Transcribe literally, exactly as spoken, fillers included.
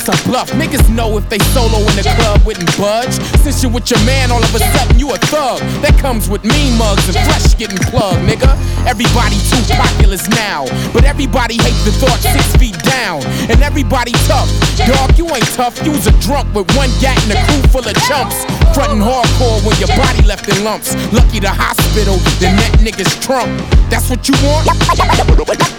a bluff. Niggas know if they solo in the club wouldn't budge. Since you're with your man, all of a sudden you a thug. That comes with mean mugs and flesh getting plugged, nigga. Everybody too populous now, but everybody hates the thought six feet down. And everybody tough. Dog, you ain't tough, you's a drunk with one gat and a crew full of chumps. Frontin' hardcore when your body left in lumps. Lucky the hospital, the net niggas trump. That's what you want?